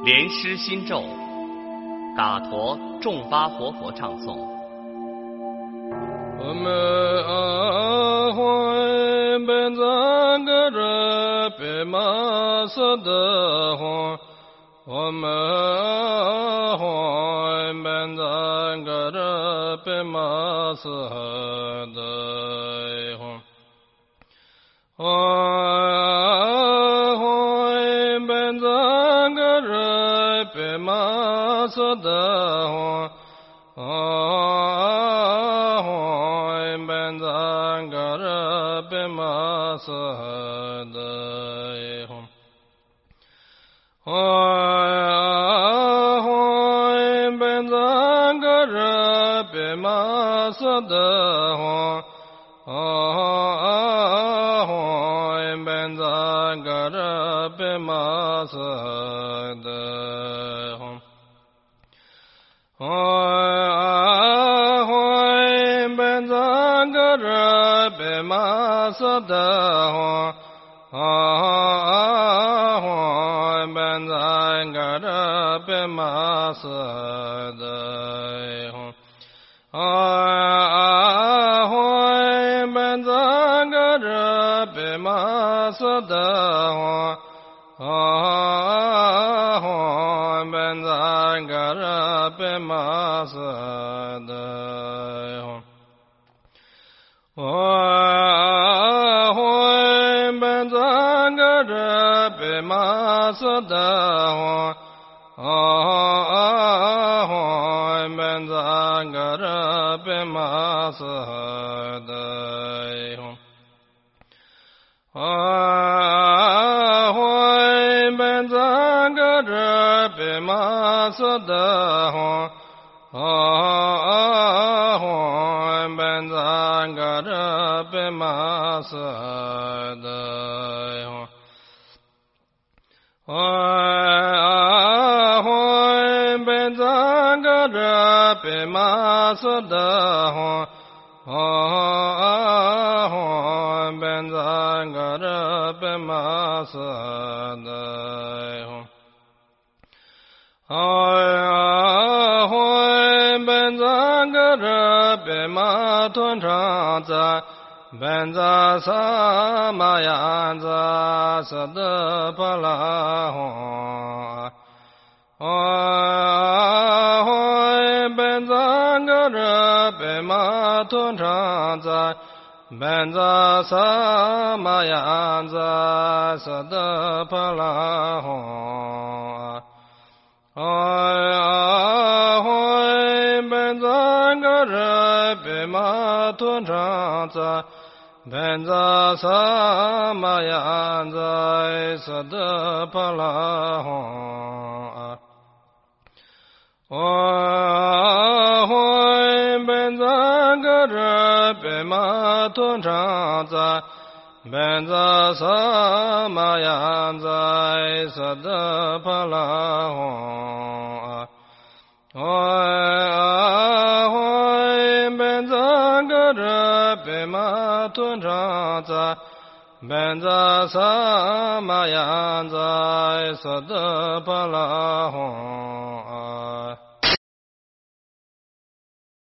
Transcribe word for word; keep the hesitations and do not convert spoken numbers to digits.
莲师心咒，嘎陀众巴活佛唱诵。 我们阿欢本赞格热贝玛色的欢，我们阿欢本赞格热贝玛色的欢。阿欢本赞格热贝玛色的欢，阿欢本赞格热贝玛色的欢，阿欢本赞格热贝玛色的欢，阿欢本赞格热贝玛色的欢，阿欢本赞格热贝玛色的欢，阿欢本赞格热贝玛色的欢，阿欢本赞格热贝玛色的欢，阿欢本赞格热贝玛色的欢，阿欢本赞格热贝玛色的欢，阿欢本赞格热贝玛色的欢，阿欢本赞格热贝玛色的欢，阿欢本赞格热贝玛色的欢，阿欢本赞格热贝玛色的欢，阿欢本赞格热贝玛色的欢，阿欢本赞格热贝玛吞唱赞本赞萨玛yan赞萨德帕拉欢，阿欢本赞格热贝玛吞唱赞本赞萨玛yan赞萨德帕拉欢，阿欢本赞格热贝玛吞唱赞本赞萨玛yan赞萨德帕拉欢，阿欢本赞格热贝玛吞唱赞本赞萨玛yan赞萨德帕拉欢，阿欢本赞格热贝玛吞唱赞本赞萨玛yan赞萨德帕拉欢。